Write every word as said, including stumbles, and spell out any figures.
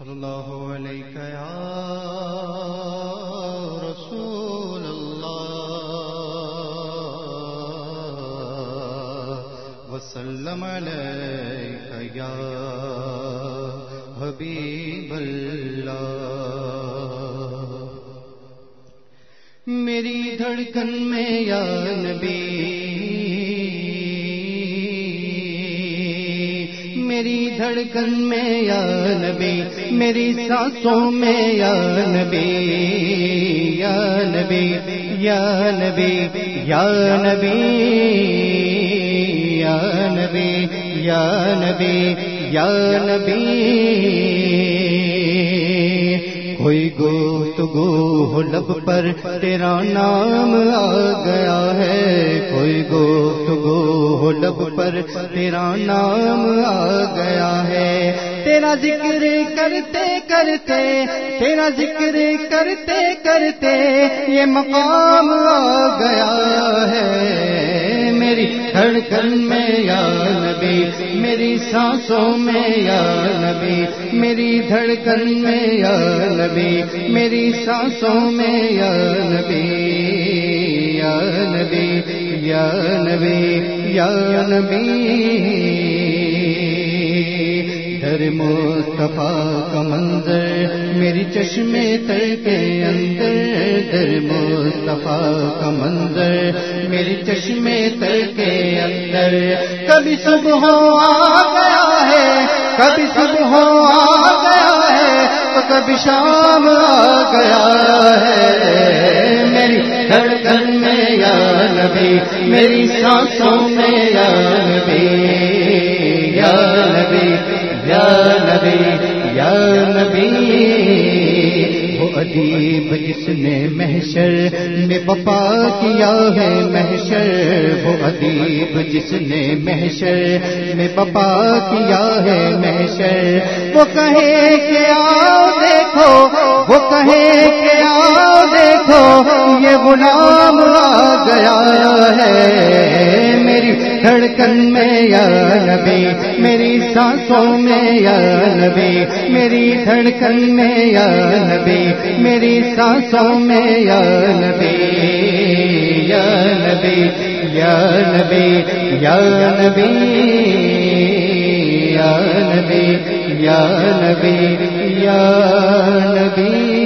صلی اللہ علیہ یا رسول اللہ وسلم علیہ یا حبیب اللہ میری دھڑکن میں یا نبی میری دھڑکن میں یا نبی میری سانسوں میں یا نبی یا نبی یا نبی یا نبی یا نبی یا نبی یا نبی کوئی گفتگو ہو لب پر تیرا نام آ گیا ہے کوئی گفتگو ہو لب پر تیرا نام آ گیا ہے تیرا ذکر کرتے کرتے تیرا ذکر کرتے کرتے یہ مقام آ گیا ہے میری دھڑکن میں یا نبی میری سانسوں میں یا نبی میری دھڑکن میں یا نبی میری سانسوں میں یا نبی یا نبی یا نبی یا نبی در مصطفیٰ کا منظر میری چشمے تر کے اندر در مصطفیٰ کا منظر میری چشمے تر کے اندر کبھی صبح آ گیا ہے کبھی صبح آ گیا ہے تو کبھی شام آ گیا ہے میری دھڑکن میں یا نبی میری سانسوں میں یا نبی یا نبی یا نبی یا نبی وہ ادیب جس نے محشر میں بپا کیا ہے محشر وہ ادیب جس نے محشر میں بپا کیا ہے محشر وہ کہے کہ آؤ دیکھو وہ کہے کہ آؤ دیکھو یہ غلام آ گیا ہے میری دھڑکن میں یا نبی میری سانسوں میں یا نبی میری دھڑکن میں یا نبی میری سانسوں میں یا نبی یا نبی یا نبی یا نبی یا نبی یا نبی یا نبی